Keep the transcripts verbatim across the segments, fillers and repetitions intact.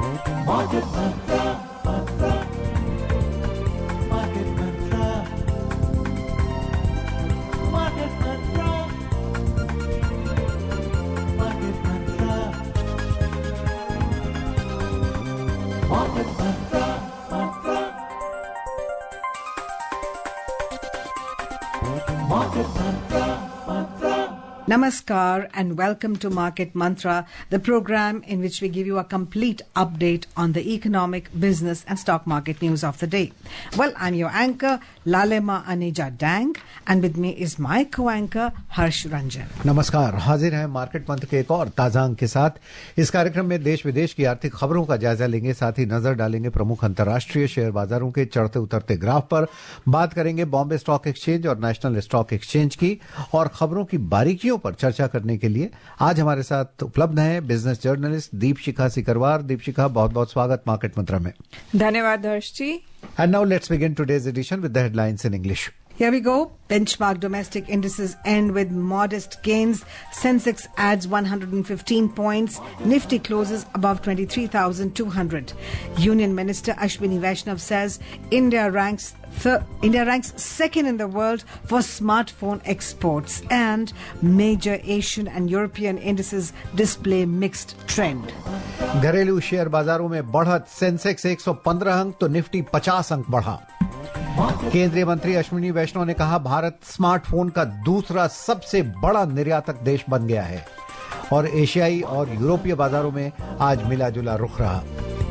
Market Mantra, Mantra, Market Mantra, Market Mantra, Market Mantra, Market Mantra, Mantra, Market Mantra, Mantra. Namaskar and welcome to Market Mantra, the program in which we give you a complete update on the economic, business and stock market news of the day. Well, I'm your anchor, Lalema Aneja Dang, and with me is my co-anchor, Harsh Ranjan. नमस्कार, हाजिर हैं market मंत्र के एक और ताजा अंक के साथ। इस कार्यक्रम में देश विदेश की आर्थिक खबरों का जायजा लेंगे, साथ ही नजर डालेंगे प्रमुख अंतर्राष्ट्रीय शेयर बाजारों के चढ़ते उतरते ग्राफ पर, बात करेंगे बॉम्बे स्टॉक एक्सचेंज और नेशनल स्टॉक एक्सचेंज की, और खबरों की बारीकियों पर चर्चा करने के लिए आज हमारे साथ उपलब्ध हैं बिजनेस जर्नलिस्ट दीपशिखा सिकरवार। दीपशिखा, बहुत बहुत स्वागत मार्केट मंत्र में। धन्यवाद Harsh ji. And now let's begin today's edition with the headlines in English. Here we go. Benchmark domestic indices end with modest gains. Sensex adds one hundred fifteen points. Nifty closes above twenty-three thousand two hundred. Union Minister Ashwini Vaishnav says India ranks Third, India ranks second in the world for smartphone exports, and major Asian and European indices display mixed trend. घरेलू share बाजारों में बढ़त, Sensex एक सौ पंद्रह अंक तो Nifty पचास अंक बढ़ा। केंद्रीय मंत्री अश्विनी वैष्णव ने कहा भारत स्मार्टफोन का दूसरा सबसे बड़ा निर्यातक देश बन गया है, और एशियाई और यूरोपीय बाजारों में आज मिला जुला रुख रहा।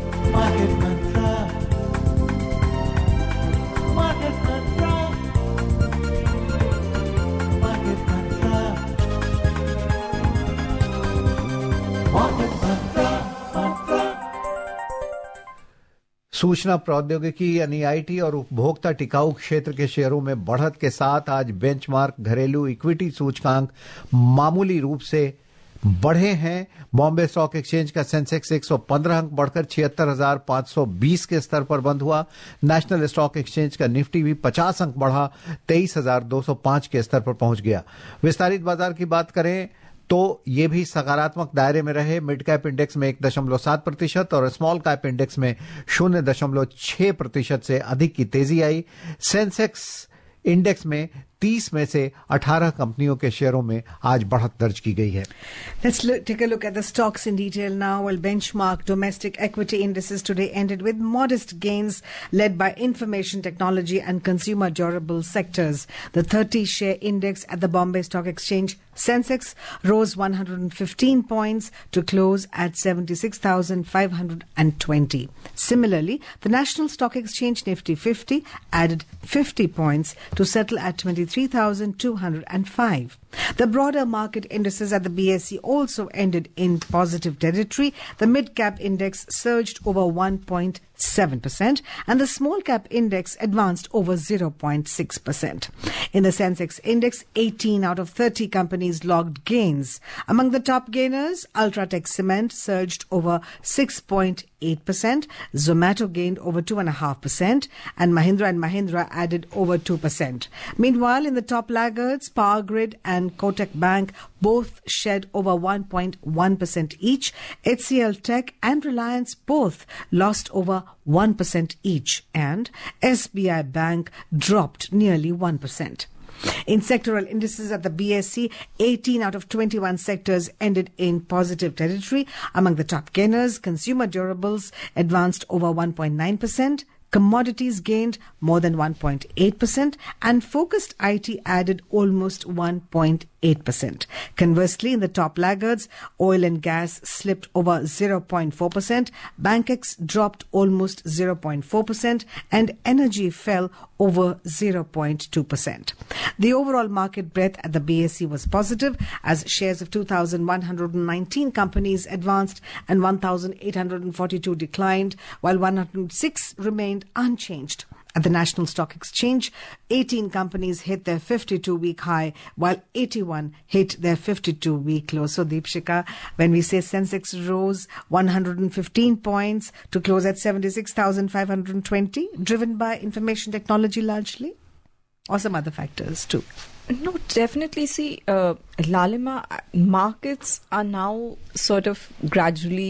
सूचना प्रौद्योगिकी यानी आईटी और उपभोक्ता टिकाऊ क्षेत्र के शेयरों में बढ़त के साथ आज बेंचमार्क घरेलू इक्विटी सूचकांक मामूली रूप से बढ़े हैं। बॉम्बे स्टॉक एक्सचेंज का सेंसेक्स एक सौ पंद्रह अंक बढ़कर छिहत्तर हजार पांच सौ बीस के स्तर पर बंद हुआ। नेशनल स्टॉक एक्सचेंज का निफ्टी भी पचास अंक बढ़ा, तेईस हजार दो सौ पांच के स्तर पर पहुंच गया। विस्तारित बाजार की बात करें तो ये भी सकारात्मक दायरे में रहे। मिड कैप इंडेक्स में एक दशमलव सात प्रतिशत और स्मॉल कैप इंडेक्स में शून्य दशमलव छह प्रतिशत से अधिक की तेजी आई। सेंसेक्स इंडेक्स में तीस में से अठारह कंपनियों के शेयरों में आज बढ़त दर्ज की गई है। Let's look, take a look at the stocks in detail now. Well, benchmark domestic equity indices today ended with modest gains led by information technology and consumer durable sectors. The thirty share index at the Bombay Stock Exchange Sensex rose one hundred fifteen points to close at seventy-six thousand five hundred twenty. Similarly, the National Stock Exchange Nifty fifty added fifty points to settle at twenty-three thousand two hundred five. The broader market indices at the B S E also ended in positive territory. The mid-cap index surged over one point seven percent and the small-cap index advanced over zero point six percent. In the Sensex index, eighteen out of thirty companies logged gains. Among the top gainers, Ultratech Cement surged over six point eight percent, Zomato gained over two point five percent, and Mahindra and Mahindra added over two percent. Meanwhile, in the top laggards, Power Grid and Kotak Bank both shed over one point one percent each. H C L Tech and Reliance both lost over one percent each, and S B I Bank dropped nearly one percent. In sectoral indices at the B S E, eighteen out of twenty-one sectors ended in positive territory. Among the top gainers, consumer durables advanced over one point nine percent, commodities gained more than one point eight percent, and focused I T added almost one point eight percent. Conversely, in the top laggards, oil and gas slipped over zero point four percent, Bankex dropped almost zero point four percent, and energy fell over zero point two percent. The overall market breadth at the B S E was positive as shares of two thousand one hundred nineteen companies advanced and one thousand eight hundred forty-two declined, while one hundred six remained unchanged. At the National Stock Exchange, eighteen companies hit their fifty-two-week high, while eighty-one hit their fifty-two-week low. So, Deepshika, when we say Sensex rose one hundred fifteen points to close at seventy-six thousand five hundred twenty, driven by information technology largely, or some other factors too? No, definitely. See, uh, Lalima, markets are now sort of gradually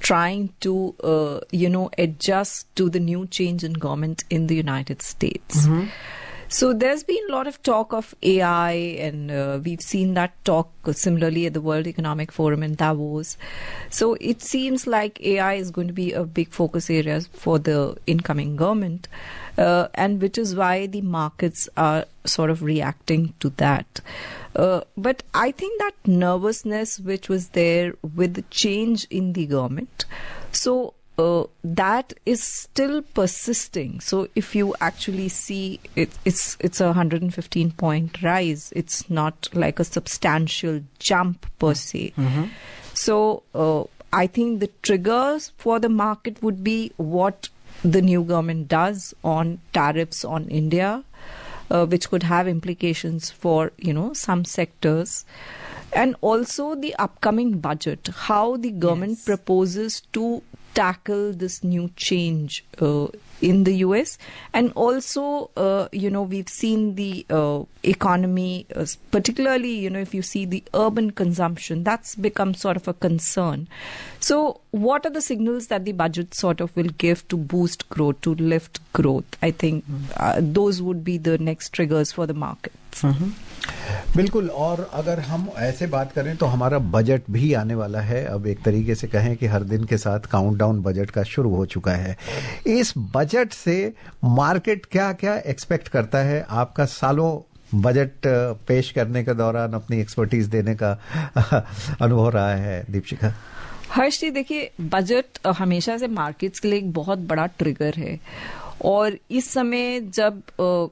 trying to, uh, you know, adjust to the new change in government in the United States. Mm-hmm. So there's been a lot of talk of A I, and uh, we've seen that talk similarly at the World Economic Forum in Davos. So it seems like A I is going to be a big focus area for the incoming government, uh, and which is why the markets are sort of reacting to that. Uh, but I think that nervousness which was there with the change in the government, so Uh, that is still persisting. So if you actually see it, it's it's a one hundred fifteen point rise. It's not like a substantial jump per se. Mm-hmm. So uh, I think the triggers for the market would be what the new government does on tariffs on India, uh, which could have implications for, you know, some sectors. And also the upcoming budget, how the government yes. proposes to tackle this new change uh, in the U S. And also, uh, you know, we've seen the uh, economy, uh, particularly, you know, if you see the urban consumption, that's become sort of a concern. So what are the signals that the budget sort of will give to boost growth, to lift growth? I think uh, those would be the next triggers for the markets. Mm-hmm. बिल्कुल. और अगर हम ऐसे बात करें तो हमारा budget भी आने वाला है. अब एक तरीके से कहें कि हर दिन के साथ काउंटडाउन बजट का शुरू हो चुका है. इस बजट से मार्केट क्या क्या एक्सपेक्ट करता है? आपका सालों बजट पेश करने के दौरान अपनी एक्सपर्टीज देने का अनुभव रहा है, दीपशिखा. हर्ष जी, देखिए, बजट हमेशा से मार्केट्स के लिए एक बहुत बड़ा ट्रिगर है. और इस समय जब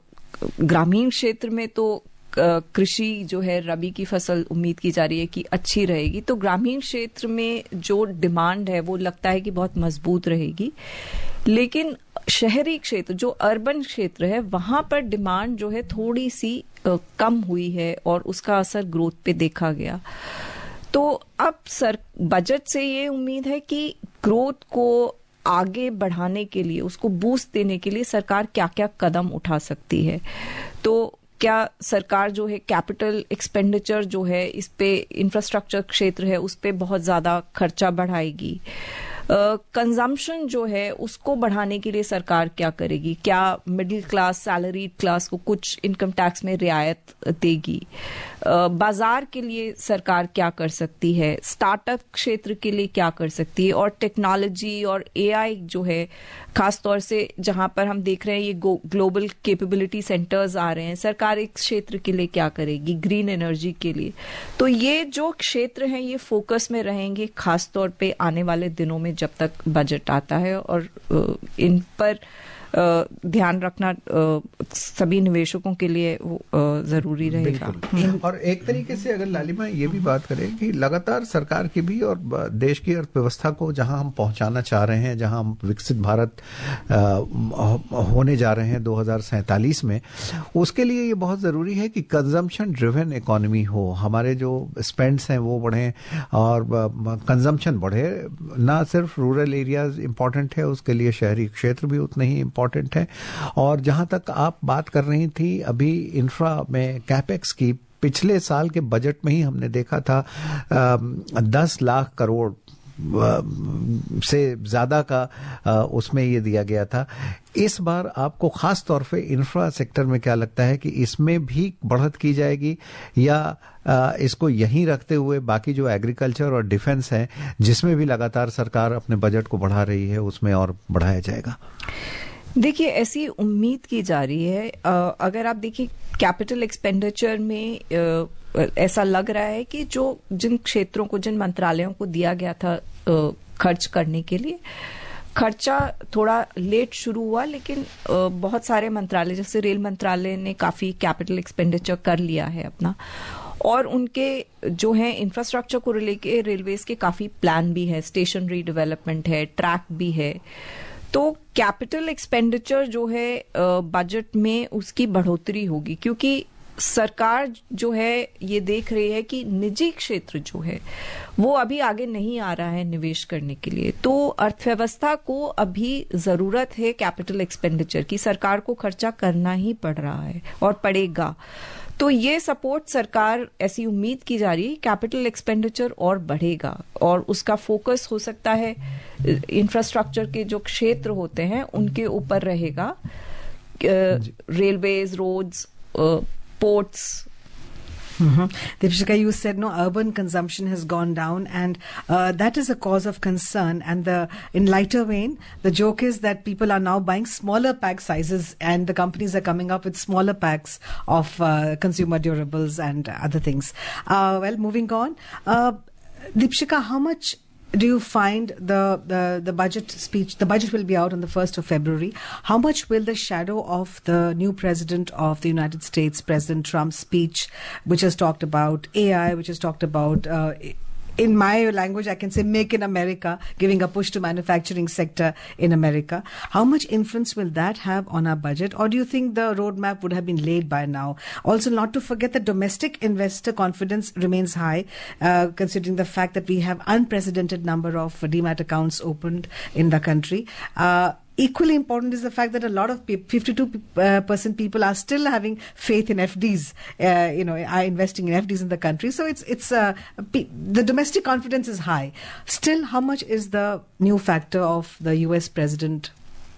ग्रामीण क्षेत्र में तो कृषि जो है, रबी की फसल उम्मीद की जा रही है कि अच्छी रहेगी, तो ग्रामीण क्षेत्र में जो डिमांड है वो लगता है कि बहुत मजबूत रहेगी. लेकिन शहरी क्षेत्र, जो अर्बन क्षेत्र है, वहां पर डिमांड जो है थोड़ी सी कम हुई है और उसका असर ग्रोथ पे देखा गया. तो अब सर बजट से ये उम्मीद है कि ग्रोथ को आगे बढ़ाने के लिए, उसको बूस्ट देने के लिए सरकार क्या क्या कदम उठा सकती है. तो क्या सरकार जो है कैपिटल एक्सपेंडिचर जो है, इस पे इंफ्रास्ट्रक्चर क्षेत्र है, उस पे बहुत ज्यादा खर्चा बढ़ाएगी. कंजम्पशन uh, जो है उसको बढ़ाने के लिए सरकार क्या करेगी? क्या मिडिल क्लास, सैलरीड क्लास को कुछ इनकम टैक्स में रियायत देगी? uh, बाजार के लिए सरकार क्या कर सकती है? स्टार्टअप क्षेत्र के लिए क्या कर सकती है? और टेक्नोलॉजी और एआई जो है, खासतौर से जहां पर हम देख रहे हैं ये ग्लोबल कैपेबिलिटी सेंटर्स आ रहे हैं, सरकार इस क्षेत्र के लिए क्या करेगी? ग्रीन एनर्जी के लिए. तो ये जो क्षेत्र हैं ये फोकस में रहेंगे खासतौर पे आने वाले दिनों में जब तक बजट आता है. और इन पर ध्यान रखना सभी निवेशकों के लिए जरूरी रहेगा. और एक तरीके से अगर लालिमा ये भी बात करें कि लगातार सरकार की भी और देश की अर्थव्यवस्था को जहां हम पहुंचाना चाह रहे हैं, जहां हम विकसित भारत होने जा रहे हैं दो हज़ार सैंतालीस में, उसके लिए ये बहुत जरूरी है कि कंजम्पशन ड्रिवन इकोनॉमी हो. हमारे जो स्पेंड्स हैं वो बढ़े और कंजम्पशन बढ़े. ना सिर्फ रूरल एरियाज इंपॉर्टेंट है, उसके लिए शहरी क्षेत्र भी उतने ही इंपॉर्टेंट है. और जहां तक आप बात कर रही थी अभी इंफ्रा में कैपेक्स की, पिछले साल के बजट में ही हमने देखा था आ, दस लाख करोड़ से ज्यादा का उसमें ये दिया गया था. इस बार आपको खास तौर पे इंफ्रा सेक्टर में क्या लगता है कि इसमें भी बढ़त की जाएगी या इसको यहीं रखते हुए बाकी जो एग्रीकल्चर और डिफेंस है, जिसमें भी लगातार सरकार अपने बजट को बढ़ा रही है, उसमें और बढ़ाया जाएगा? देखिए, ऐसी उम्मीद की जा रही है. अगर आप देखिए कैपिटल एक्सपेंडिचर में ऐसा लग रहा है कि जो जिन क्षेत्रों को, जिन मंत्रालयों को दिया गया था खर्च करने के लिए, खर्चा थोड़ा लेट शुरू हुआ, लेकिन बहुत सारे मंत्रालय, जैसे रेल मंत्रालय ने काफी कैपिटल एक्सपेंडिचर कर लिया है अपना. और उनके जो है इंफ्रास्ट्रक्चर को लेके रेलवेज के काफी प्लान भी है, स्टेशन रीडेवलपमेंट है, ट्रैक भी है. तो कैपिटल एक्सपेंडिचर जो है बजट में उसकी बढ़ोतरी होगी, क्योंकि सरकार जो है ये देख रही है कि निजी क्षेत्र जो है वो अभी आगे नहीं आ रहा है निवेश करने के लिए. तो अर्थव्यवस्था को अभी जरूरत है कैपिटल एक्सपेंडिचर की. सरकार को खर्चा करना ही पड़ रहा है और पड़ेगा. तो ये सपोर्ट सरकार ऐसी उम्मीद की जा रही है, कैपिटल एक्सपेंडिचर और बढ़ेगा और उसका फोकस हो सकता है इंफ्रास्ट्रक्चर के जो क्षेत्र होते हैं उनके ऊपर रहेगा, railways, roads, ports. Mm-hmm. Deepshika, you said no, urban consumption has gone down, and uh, that is a cause of concern. And the in lighter vein, the joke is that people are now buying smaller pack sizes, and the companies are coming up with smaller packs of uh, consumer durables and other things. Uh, well, moving on, uh, Deepshika, how much do you find the, the the budget speech? The budget will be out on the first of February. How much will the shadow of the new president of the United States, President Trump's speech, which has talked about A I, which has talked about uh, in my language, I can say make in America, giving a push to manufacturing sector in America. How much influence will that have on our budget? Or do you think the roadmap would have been laid by now? Also, not to forget that domestic investor confidence remains high, uh, considering the fact that we have unprecedented number of demat accounts opened in the country. Uh, Equally important is the fact that a lot of people, fifty-two percent people are still having faith in F Ds, uh, you know, are investing in F Ds in the country. So it's, it's, uh, the domestic confidence is high. Still, how much is the new factor of the U S president?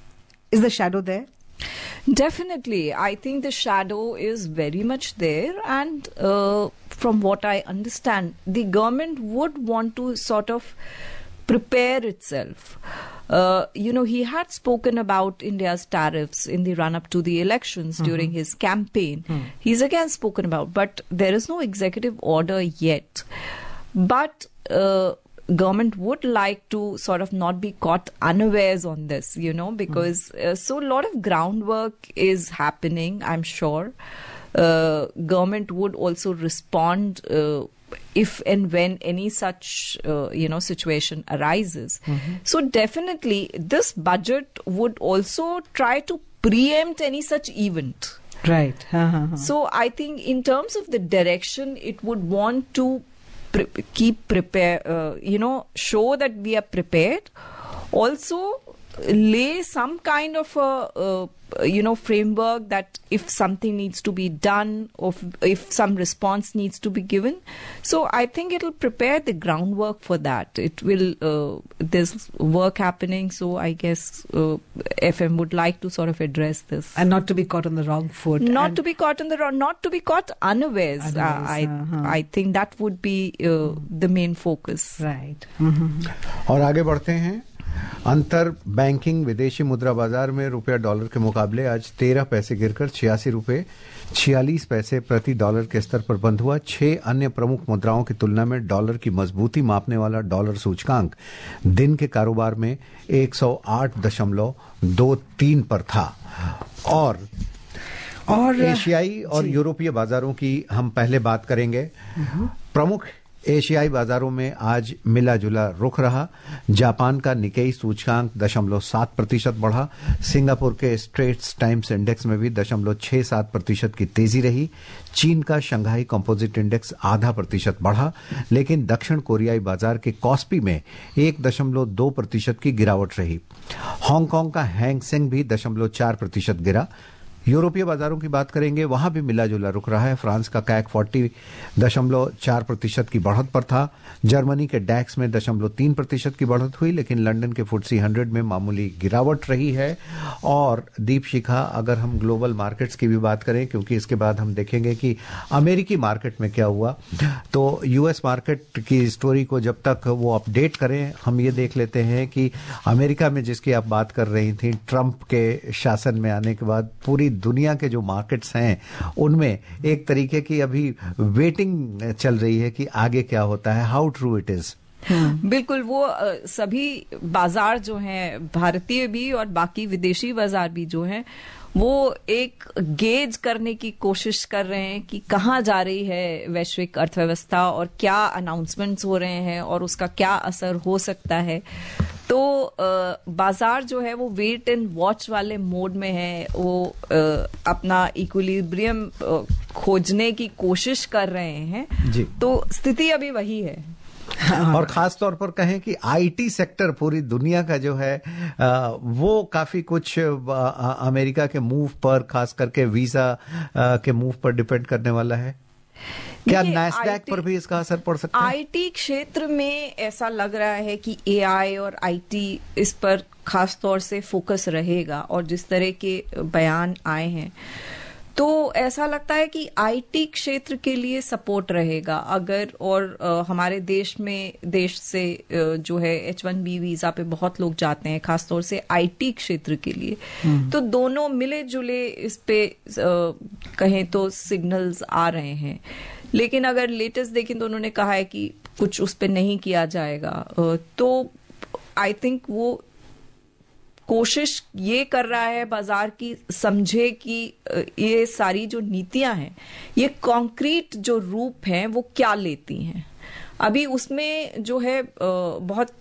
Is the shadow there? Definitely. I think the shadow is very much there. And uh, from what I understand, the government would want to sort of prepare itself. Uh, you know, he had spoken about India's tariffs in the run-up to the elections mm-hmm. during his campaign. Mm. He's again spoken about, but there is no executive order yet. But uh, government would like to sort of not be caught unawares on this, you know, because mm. uh, so a lot of groundwork is happening, I'm sure. Uh, government would also respond uh, if and when any such, uh, you know, situation arises. Mm-hmm. So definitely this budget would also try to preempt any such event. Right. Uh-huh. So I think in terms of the direction, it would want to pre- keep prepare, uh, you know, show that we are prepared. Also lay some kind of a, uh, you know, framework that if something needs to be done or if, if some response needs to be given. So I think it will prepare the groundwork for that. It will, uh, there's work happening. So I guess uh, F M would like to sort of address this. And not to be caught on the wrong foot. Not and to be caught on the wrong, not to be caught unawares. unawares uh, I, uh-huh. I think that would be uh, the main focus. Right. Mm-hmm. और आगे बढ़ते हैं. अंतर banking विदेशी मुद्रा बाजार में रुपया डॉलर के मुकाबले आज तेरह पैसे गिरकर छियासी रुपए छियालीस पैसे प्रति डॉलर के स्तर पर बंद हुआ. छह अन्य प्रमुख मुद्राओं की तुलना में डॉलर की मजबूती मापने वाला डॉलर सूचकांक दिन के कारोबार में एक सौ आठ दशमलव दो तीन पर था. और और एशियाई और यूरोपीय बाजारों की हम पहले बात करेंगे. प्रमुख एशियाई बाजारों में आज मिला जुला रुख रहा. जापान का निकेई सूचकांक दशमलव सात प्रतिशत बढ़ा. सिंगापुर के स्ट्रेट्स टाइम्स इंडेक्स में भी दशमलव छह सात प्रतिशत की तेजी रही. चीन का शंघाई कंपोजिट इंडेक्स आधा प्रतिशत बढ़ा, लेकिन दक्षिण कोरियाई बाजार के कॉस्पी में एक दशमलव दो प्रतिशत की गिरावट रही. हांगकांग का हैंग सेंग भी दशमलव चार प्रतिशत गिरा. यूरोपीय बाजारों की बात करेंगे, वहां भी मिला जुला रुक रहा है. फ्रांस का कैक फोर्टी दशमलव चार प्रतिशत की बढ़त पर था. जर्मनी के डैक्स में दशमलव तीन प्रतिशत की बढ़त हुई, लेकिन लंदन के फुटसी हंड्रेड में मामूली गिरावट रही है. और दीप शिखा, अगर हम ग्लोबल मार्केट्स की भी बात करें, क्योंकि इसके बाद हम देखेंगे कि अमेरिकी मार्केट में क्या हुआ, तो यूएस मार्केट की स्टोरी को जब तक वो अपडेट करें, हम ये देख लेते हैं कि अमेरिका में जिसकी आप बात कर रही थी, ट्रंप के शासन में आने के बाद पूरी दुनिया के जो मार्केट्स हैं उनमें एक तरीके की अभी वेटिंग चल रही है कि आगे क्या होता है. How true it is. बिल्कुल. वो आ, सभी बाजार जो हैं, भारतीय भी और बाकी विदेशी बाजार भी जो हैं, वो एक गेज करने की कोशिश कर रहे हैं कि कहाँ जा रही है वैश्विक अर्थव्यवस्था और क्या अनाउंसमेंट्स हो रहे हैं और उसका क्या असर हो सकता है. तो आ, बाजार जो है वो वेट एंड वॉच वाले मोड में है. वो आ, अपना इक्विलिब्रियम खोजने की कोशिश कर रहे हैं. जी. तो स्थिति अभी वही है. और खास तौर पर कहें कि आईटी सेक्टर पूरी दुनिया का जो है आ, वो काफी कुछ आ, अमेरिका के मूव पर, खास करके वीजा आ, के मूव पर डिपेंड करने वाला है। क्या नैस्डैक पर भी इसका असर पड़ सकता है? आईटी क्षेत्र में ऐसा लग रहा है कि एआई और आईटी इस पर खास तौर से फोकस रहेगा, और जिस तरह के बयान आए हैं तो ऐसा लगता है कि आईटी क्षेत्र के लिए सपोर्ट रहेगा अगर, और आ, हमारे देश में देश से आ, जो है एच वन बी वीजा पे बहुत लोग जाते हैं, खासतौर से आईटी क्षेत्र के लिए। तो दोनों मिले जुले इस पे आ, कहें तो सिग्नल्स आ रहे हैं। लेकिन अगर लेटेस्ट देखें तो उन्होंने कहा है कि कुछ उस पे नहीं किया जाएगा, तो आई थिंक वो कोशिश ये कर रहा है बाजार की समझे कि ये सारी जो नीतियां हैं ये कॉन्क्रीट जो रूप हैं वो क्या लेती हैं। अभी उसमें जो है बहुत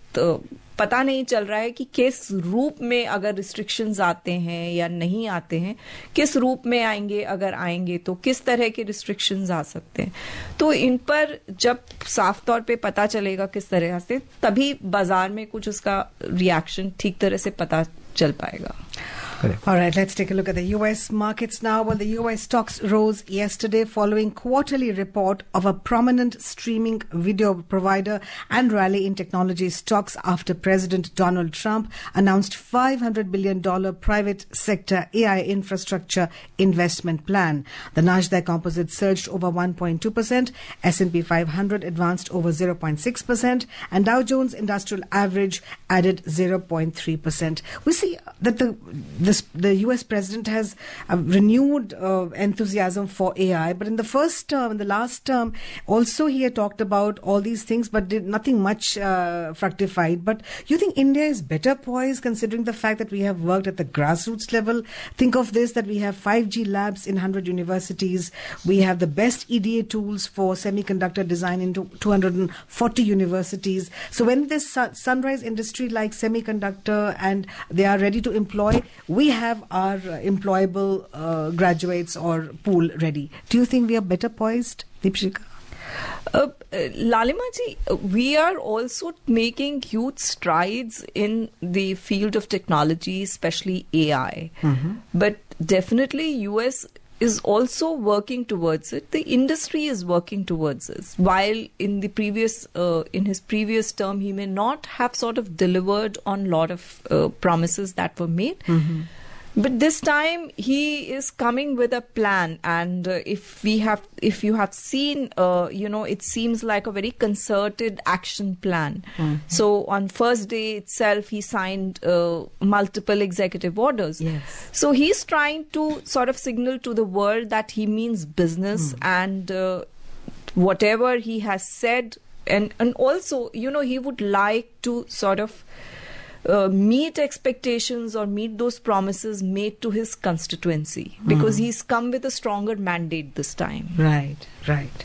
पता नहीं चल रहा है कि किस रूप में अगर रिस्ट्रिक्शंस आते हैं या नहीं आते हैं, किस रूप में आएंगे, अगर आएंगे तो किस तरह के रिस्ट्रिक्शंस आ सकते हैं। तो इन पर जब साफ तौर पे पता चलेगा किस तरह से, तभी बाजार में कुछ उसका रिएक्शन ठीक तरह से पता चल पाएगा। Correct. All right, let's take a look at the U S markets now. Well, the U S stocks rose yesterday following quarterly report of a prominent streaming video provider and rally in technology stocks after President Donald Trump announced five hundred billion dollars private sector A I infrastructure investment plan. The Nasdaq Composite surged over one point two percent, S and P five hundred advanced over zero point six percent, and Dow Jones Industrial Average added zero point three percent. We see that the, the This, the U S president has uh, renewed uh, enthusiasm for A I, but in the first term, in the last term, also he had talked about all these things, but did nothing much uh, fructified. But you think India is better poised, considering the fact that we have worked at the grassroots level? Think of this, that we have five G labs in one hundred universities. We have the best E D A tools for semiconductor design in two hundred forty universities. So when this sun- sunrise industry like semiconductor and they are ready to employ, we have our uh, employable uh, graduates or pool ready. Do you think we are better poised, Deepshika? Uh, Lalima ji, we are also making huge strides in the field of technology, especially A I. Mm-hmm. But definitely U S is also working towards it. The industry is working towards it. While in the previous, uh, in his previous term, he may not have sort of delivered on a lot of uh, promises that were made. Mm-hmm. But this time he is coming with a plan, and uh, if we have, if you have seen, uh, you know, it seems like a very concerted action plan. Mm-hmm. So on first day itself, he signed uh, multiple executive orders. Yes. So he's trying to sort of signal to the world that he means business, mm. and uh, whatever he has said, and and also, you know, he would like to sort of Uh, meet expectations or meet those promises made to his constituency, because mm. he's come with a stronger mandate this time. Right, right.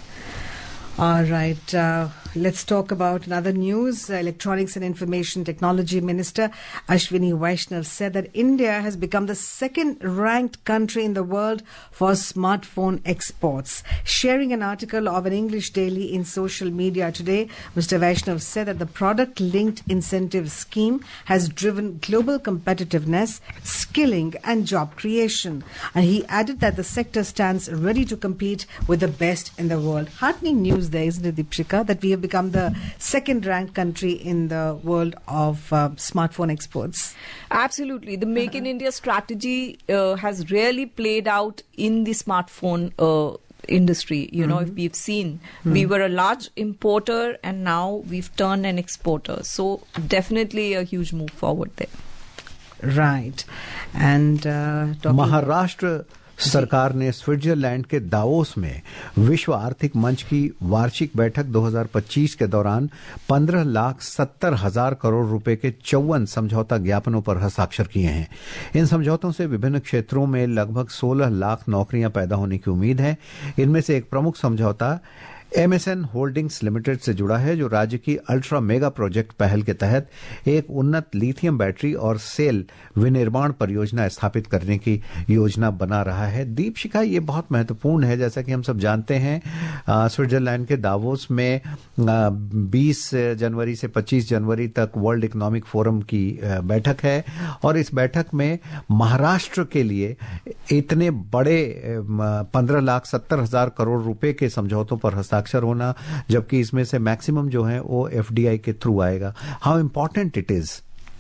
All right. Uh, let's talk about another news. Uh, Electronics and Information Technology Minister Ashwini Vaishnav said that India has become the second ranked country in the world for smartphone exports. Sharing an article of an English daily in social media today, Mister Vaishnav said that the product linked incentive scheme has driven global competitiveness, skilling and job creation. And he added that the sector stands ready to compete with the best in the world. Heartening news there, isn't it, Deepshika, that we have become the second ranked country in the world of uh, smartphone exports? Absolutely. The Make in India strategy uh, has really played out in the smartphone uh, industry. You mm-hmm. know, if we've seen, mm-hmm. we were a large importer and now we've turned an exporter. So definitely a huge move forward there. Right. And uh, Maharashtra सरकार ने Switzerland के Davos में विश्व आर्थिक मंच की वार्षिक बैठक दो हज़ार पच्चीस के दौरान पंद्रह लाख सत्तर हजार करोड़ रुपए के चौवन समझौता ज्ञापनों पर हस्ताक्षर किए हैं। इन समझौतों से विभिन्न क्षेत्रों में लगभग सोलह लाख नौकरियां पैदा होने की उम्मीद है। इनमें से एक प्रमुख समझौता एमएसएन होल्डिंग्स लिमिटेड से जुड़ा है, जो राज्य की अल्ट्रा मेगा प्रोजेक्ट पहल के तहत एक उन्नत लिथियम बैटरी और सेल विनिर्माण परियोजना स्थापित करने की योजना बना रहा है। दीपशिखा, ये बहुत महत्वपूर्ण है। जैसा कि हम सब जानते हैं, स्विट्जरलैंड के दावोस में बीस जनवरी से पच्चीस जनवरी तक वर्ल्ड इकोनॉमिक फोरम की बैठक है, और इस बैठक में महाराष्ट्र के लिए इतने बड़े पंद्रह लाख सत्तर हजार करोड़ रुपए के समझौतों पर हस्ताक्षर होना, जबकि इसमें से मैक्सिमम जो है वो एफडीआई के थ्रू आएगा। How important it is?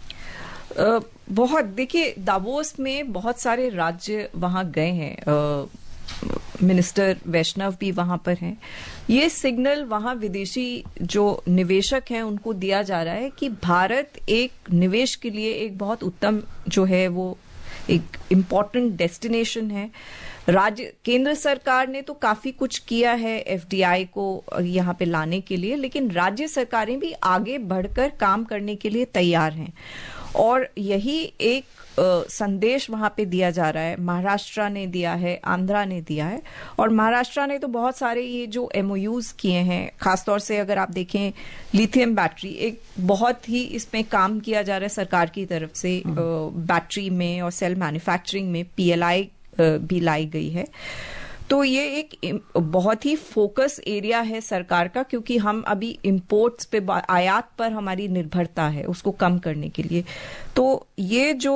बहुत, देखिए, दावोस में बहुत सारे राज्य वहां गए हैं, मिनिस्टर वैष्णव भी वहां पर हैं। ये सिग्नल वहां विदेशी जो निवेशक हैं उनको दिया जा रहा है कि भारत एक निवेश के लिए एक बहुत उत्तम जो है वो एक इम्पोर्टेंट डेस्टिनेशन है। राज्य केंद्र सरकार ने तो काफी कुछ किया है एफडीआई को यहाँ पे लाने के लिए, लेकिन राज्य सरकारें भी आगे बढ़कर काम करने के लिए तैयार हैं, और यही एक आ, संदेश वहां पे दिया जा रहा है। महाराष्ट्र ने दिया है, आंध्रा ने दिया है, और महाराष्ट्र ने तो बहुत सारे ये जो एमओयूज किए हैं, खासतौर से अगर आप देखें लिथियम बैटरी, एक बहुत ही इसमें काम किया जा रहा है सरकार की तरफ से, आ, बैटरी में और सेल मैन्युफैक्चरिंग में पीएलआई भी लाई गई है। तो ये एक बहुत ही फोकस एरिया है सरकार का, क्योंकि हम अभी इंपोर्ट्स पे, आयात पर हमारी निर्भरता है, उसको कम करने के लिए। तो ये जो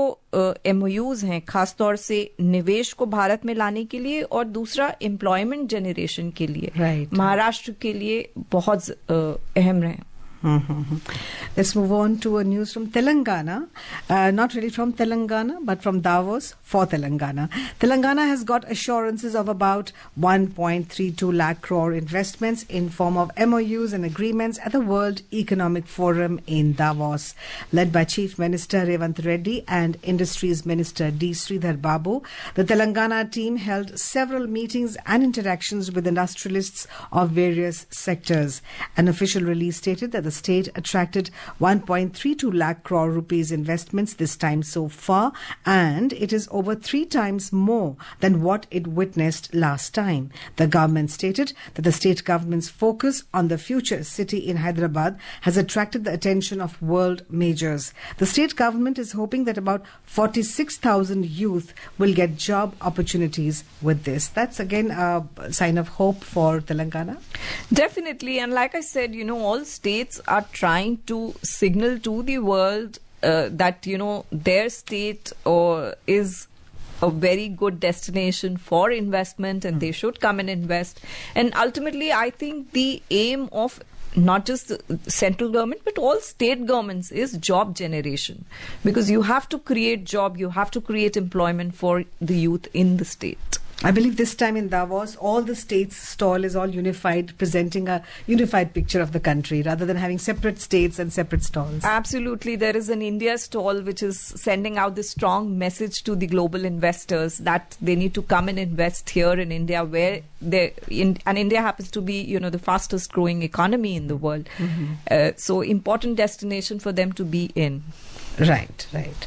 एमओयूज हैं खासतौर से निवेश को भारत में लाने के लिए, और दूसरा एम्प्लॉयमेंट जनरेशन के लिए, right. महाराष्ट्र के लिए बहुत अहम रहे। Mm-hmm. Let's move on to a news from Telangana. Uh, not really from Telangana, but from Davos for Telangana. Telangana has got assurances of about one point three two lakh crore investments in form of M O Us and agreements at the World Economic Forum in Davos, led by Chief Minister Revanth Reddy and Industries Minister D. Sridhar Babu. The Telangana team held several meetings and interactions with industrialists of various sectors. An official release stated that the state attracted one point three two lakh crore rupees investments this time so far, and it is over three times more than what it witnessed last time. The government stated that the state government's focus on the future city in Hyderabad has attracted the attention of world majors. The state government is hoping that about forty-six thousand youth will get job opportunities with this. That's again a sign of hope for Telangana. Definitely, and like I said, you know, all states are trying to signal to the world uh, that, you know, their state or is a very good destination for investment, and mm. they should come and invest. And ultimately, I think the aim of not just the central government but all state governments is job generation, because you have to create job, you have to create employment for the youth in the state. I believe this time in Davos, all the states' stall is all unified, presenting a unified picture of the country rather than having separate states and separate stalls. Absolutely. There is an India stall which is sending out this strong message to the global investors that they need to come and invest here in India, where they, in, and India happens to be, you know, the fastest growing economy in the world. Mm-hmm. Uh, so important destination for them to be in. Right, right.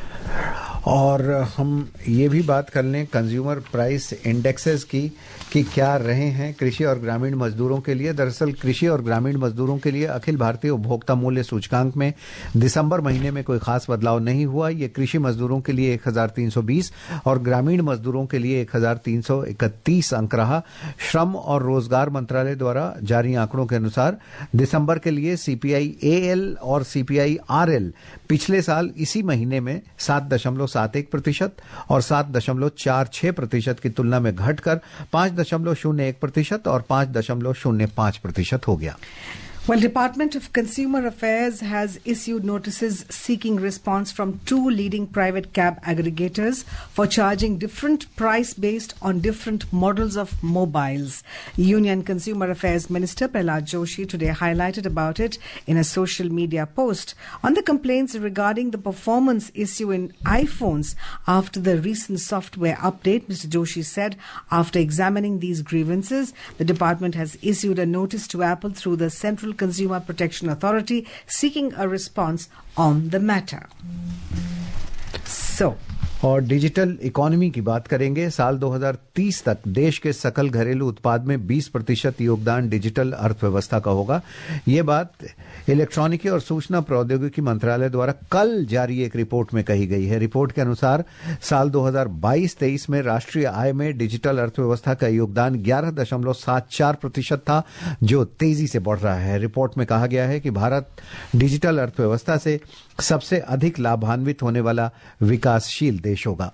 और हम ये भी बात कर लें consumer price indexes की कि क्या रहे हैं कृषि और ग्रामीण मजदूरों के लिए। दरअसल कृषि और ग्रामीण मजदूरों के लिए अखिल भारतीय उपभोक्ता मूल्य सूचकांक में दिसंबर महीने में कोई खास बदलाव नहीं हुआ। ये कृषि मजदूरों के लिए एक हज़ार तीन सौ बीस और ग्रामीण मजदूरों के लिए एक हज़ार तीन सौ इकतीस अंक रहा। श्रम और रोजगार मंत्रालय द्वारा जारी आंकड़ों के अनुसार दिसंबर के लिए सीपीआई एएल और सीपीआई आरएल पिछले साल इसी महीने में सात दशमलव सात एक प्रतिशत और सात दशमलव चार छह प्रतिशत की तुलना में घटकर पांच दशमलव शून्य एक प्रतिशत और पांच दशमलव शून्य पांच प्रतिशत हो गया। Well, Department of Consumer Affairs has issued notices seeking response from two leading private cab aggregators for charging different price based on different models of mobiles. Union Consumer Affairs Minister Prahlad Joshi today highlighted about it in a social media post on the complaints regarding the performance issue in iPhones after the recent software update. Mister Joshi said after examining these grievances, the department has issued a notice to Apple through the Central Consumer Protection Authority seeking a response on the matter. So, और digital economy की बात करेंगे। साल दो हज़ार तीस तक देश के सकल घरेलू उत्पाद में बीस प्रतिशत योगदान डिजिटल अर्थव्यवस्था का होगा। ये बात इलेक्ट्रॉनिकी और सूचना प्रौद्योगिकी मंत्रालय द्वारा कल जारी एक रिपोर्ट में कही गई है। रिपोर्ट के अनुसार साल दो हज़ार बाईस तेईस में राष्ट्रीय आय में डिजिटल अर्थव्यवस्था का योगदान ग्यारह दशमलव सात चार प्रतिशत था, जो तेजी से बढ़ रहा है। रिपोर्ट में कहा गया है कि भारत डिजिटल अर्थव्यवस्था से सबसे अधिक लाभान्वित होने वाला विकासशील देश होगा।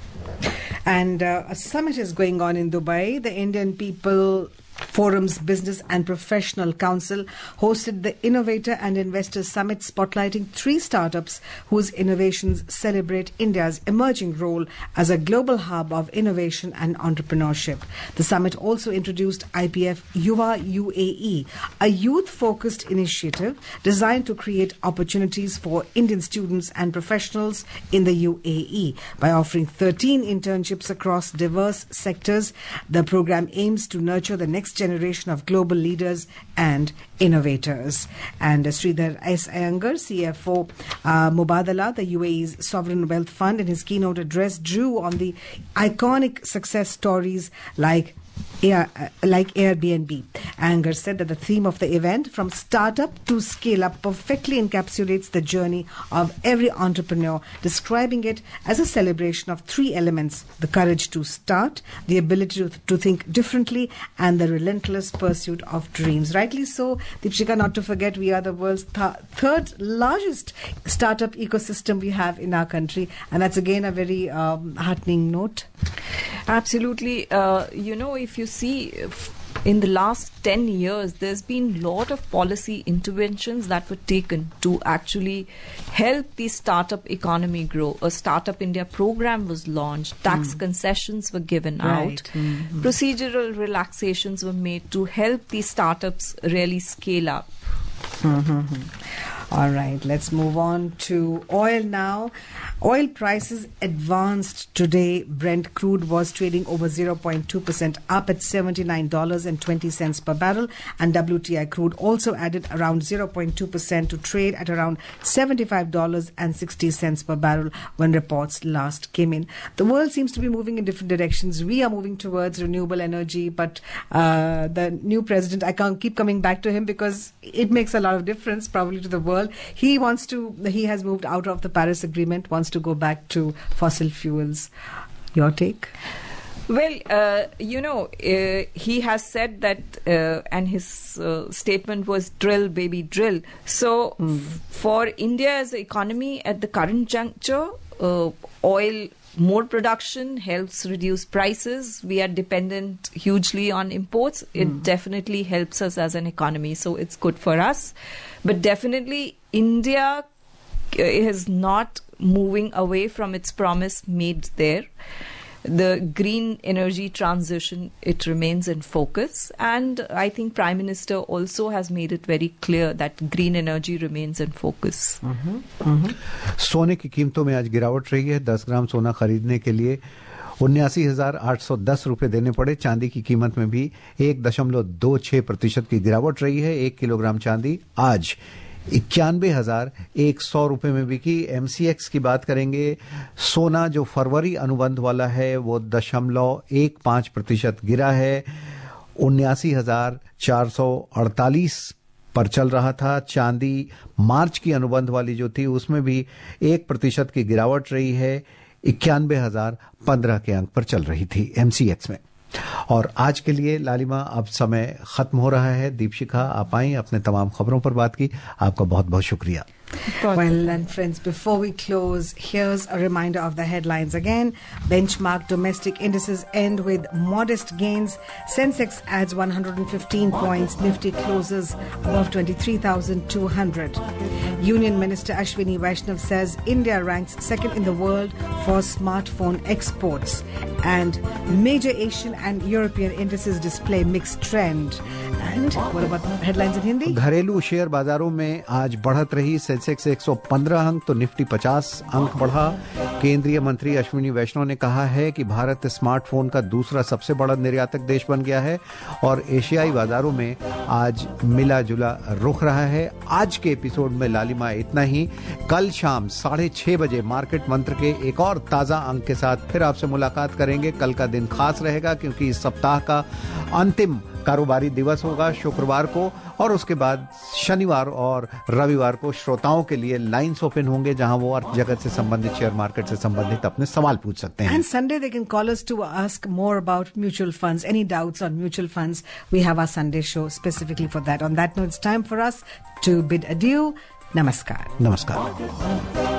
And uh, a summit is going on in Dubai. The Indian People Forum's Business and Professional Council hosted the Innovator and Investor Summit, spotlighting three startups whose innovations celebrate India's emerging role as a global hub of innovation and entrepreneurship. The summit also introduced I P F Yuva U A E, a youth-focused initiative designed to create opportunities for Indian students and professionals in the U A E. By offering thirteen internships across diverse sectors, the program aims to nurture the next generation of global leaders and innovators. And uh, Sridhar S. Iyengar, C F O uh, Mubadala, the U A E's sovereign wealth fund, in his keynote address drew on the iconic success stories like Air, uh, like Airbnb. Iyengar said that the theme of the event, from startup to scale up, perfectly encapsulates the journey of every entrepreneur, describing it as a celebration of three elements: the courage to start, the ability to, to think differently, and the relentless pursuit of dreams. Rightly so, Deepshika, not to forget, we are the world's th- third largest startup ecosystem we have in our country, and that's again a very um, heartening note. Absolutely. Uh, you know, if you see, in the last ten years, there's been a lot of policy interventions that were taken to actually help the startup economy grow. A Startup India program was launched, tax mm. concessions were given Right. out, Mm-hmm. procedural relaxations were made to help the startups really scale up. Mm-hmm. All right, let's move on to oil now. Oil prices advanced today. Brent crude was trading over zero point two percent up at seventy-nine dollars and twenty cents per barrel, and W T I crude also added around zero point two percent to trade at around seventy-five dollars and sixty cents per barrel when reports last came in. The world seems to be moving in different directions. We are moving towards renewable energy, but uh, the new president, I can't keep coming back to him because it makes a lot of difference probably to the world. He wants to, he has moved out of the Paris Agreement, wants to go back to fossil fuels. Your take? Well, uh, you know, uh, he has said that, uh, and his uh, statement was drill, baby, drill. So, mm. f- for India as an economy at the current juncture, uh, oil, more production helps reduce prices. We are dependent hugely on imports. It mm. definitely helps us as an economy. So, it's good for us. But definitely, India is not moving away from its promise made there. The green energy transition, it remains in focus, and I think Prime Minister also has made it very clear that green energy remains in focus. Mm-hmm. Mm-hmm. सोने की कीमतों में आज गिरावट रही है। दस ग्राम सोना खरीदने के लिए उन्यासी हजार आठ सौ दस रुपए देने पड़े। चांदी की कीमत में भी एक दशमलव दो छह प्रतिशत की गिरावट रही है। एक किलोग्राम चांदी आज इक्यानवे हजार एक सौ रुपए में बिकी। एमसीएक्स की बात करेंगे, सोना जो फरवरी अनुबंध वाला है वो दशमलव एक पांच प्रतिशत गिरा है, उन्यासी हजार चार सौ अड़तालीस पर चल रहा था। चांदी मार्च की अनुबंध वाली जो थी उसमें भी एक प्रतिशत की गिरावट रही है, इक्यानवे हजार पंद्रह के अंक पर चल रही थी एमसीएक्स में। और आज के लिए लालिमा अब समय खत्म हो रहा है। दीपशिखा, आप आई, अपने तमाम खबरों पर बात की, आपका बहुत बहुत शुक्रिया। Well, and friends, before we close, here's a reminder of the headlines again. Benchmark domestic indices end with modest gains. Sensex adds one hundred fifteen points. Nifty closes above twenty-three thousand two hundred. Union Minister Ashwini Vaishnav says India ranks second in the world for smartphone exports. And major Asian and European indices display mixed trend. And what about headlines in Hindi? घरेलू share बाजारों में आज बढ़त रही। Sensex एक सौ पंद्रह अंक तो निफ्टी पचास अंक बढ़ा। केंद्रीय मंत्री अश्विनी वैष्णव ने कहा है कि भारत स्मार्टफोन का दूसरा सबसे बड़ा निर्यातक देश बन गया है और एशियाई बाजारों में आज मिला जुला रुख रहा है। आज के एपिसोड में लालिमा इतना ही। कल शाम साढ़े छह बजे मार्केट मंत्र के एक और ताजा अंक के साथ फिर आपसे मुलाकात करेंगे। कल का दिन खास रहेगा क्योंकि इस सप्ताह का अंतिम कारोबारी दिवस होगा शुक्रवार को, और उसके बाद शनिवार और रविवार को श्रोताओं के लिए लाइन्स ओपन होंगे जहां वो अर्थ जगत से संबंधित, शेयर मार्केट से संबंधित अपने सवाल पूछ सकते हैं। And Sunday they can call us to ask more about mutual funds. Any doubts on mutual funds? We have our Sunday show specifically for that. On that note, it's time for us to bid adieu. Namaskar. नमस्कार।